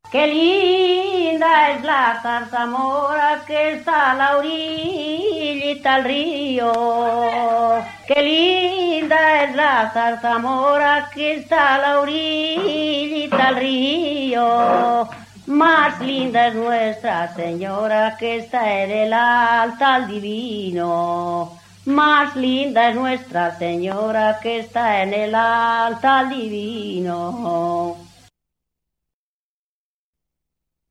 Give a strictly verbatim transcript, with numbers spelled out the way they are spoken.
Qué linda es la zarzamora que está a la orillita del río. Qué linda es la zarzamora que está a la orillita del río. Más linda es Nuestra Señora que está en el altar divino. Más linda es Nuestra Señora que está en el altar divino.